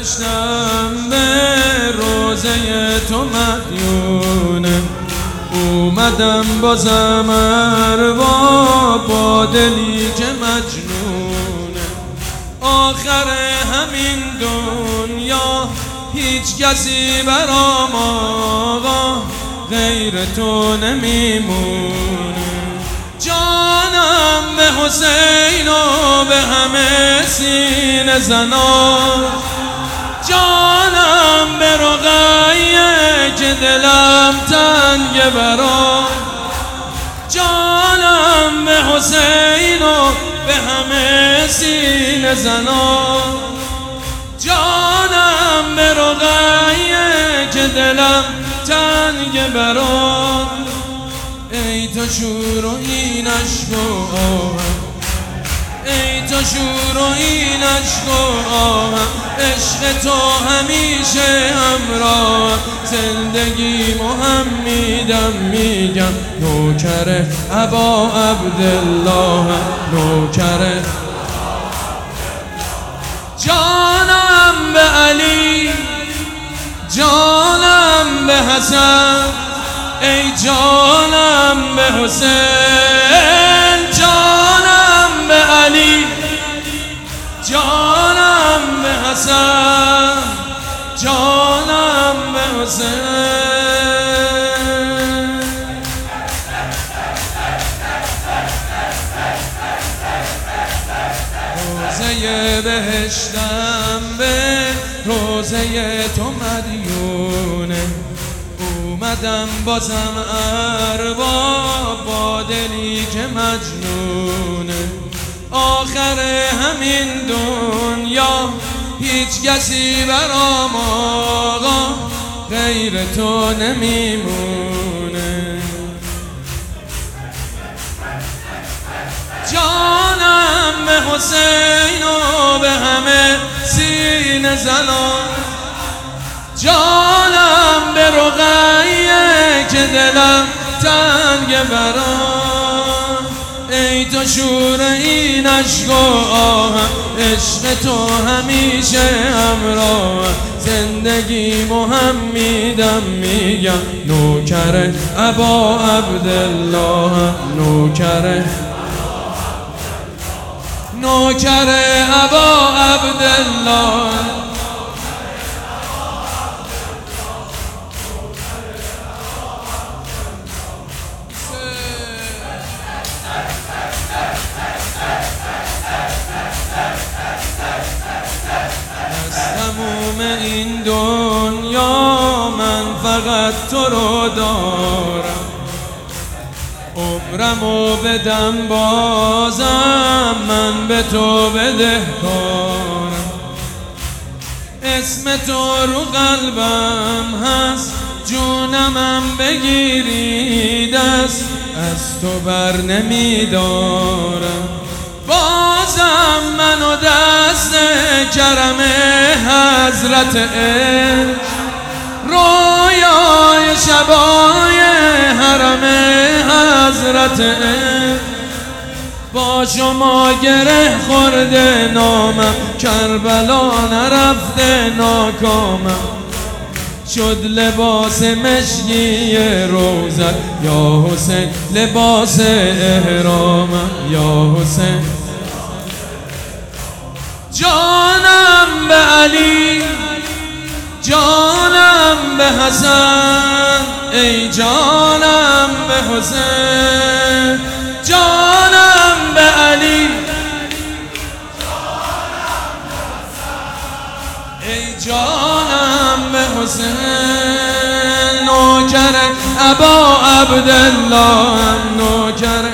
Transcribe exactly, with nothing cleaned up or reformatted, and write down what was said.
بهشتم به روزه تو مدیونه، اومدم بازم ارباب با دلی که مجنونه. آخر همین دنیا هیچ کسی برام آقا غیر تو نمیمونه. جانم به حسین و به همه سینه زنا، جانم به رقیه که دلم تنگ برا، جانم به حسین و به همه سینه زنا، جانم به رقیه که دلم تنگ برا. ای تو شور و این عشق و آهم، ای تو شور و این عشق و آهم، عشق تو همیشه همراه. زندگیمو هم میدم میگم نوکر ابا عبدالله، نوکر. جانم به علی، جانم به حسن، ای جانم به حسین، جانم به علی، جانم به حسن، جانم به حسین. روزه بهشتم به روزه تو مدیونه، اومدم بازم ارباب با دلی که مجنونه. آخر همین دنیا هیچ کسی برام آقا غیر تو نمیمونه. جانم به حسین و به همه سینه زنان، جانم به رقیه که دلم تنگ برام. ای تو شور این عشق و آهم، عشق تو همیشه همراه. زندگیمو هم میدم میگم نوکر ابا عبدالله، نوکر، نوکر ابا عبدالله. تموم این دنیا من فقط تو رو دارم، عمرمو بدم بازم من به تو بدهکارم. اسم تو رو قلبم هست، جونمم بگیری دست، از تو بر نمیدارم. بازم منو دست کرم حضرت عشق، رویای شبای حرم حضرت عشق. با شما گره خورده نامم، کربلا نرفته ناکامم. شد لباس مشکی روزت یا حسین، لباس احرامم یا حسین. جانم به علی، جانم به حسن، ای جانم به حسین، جانم به علی، ای جانم به حسین. نوکر ابا عبدالله، نوکر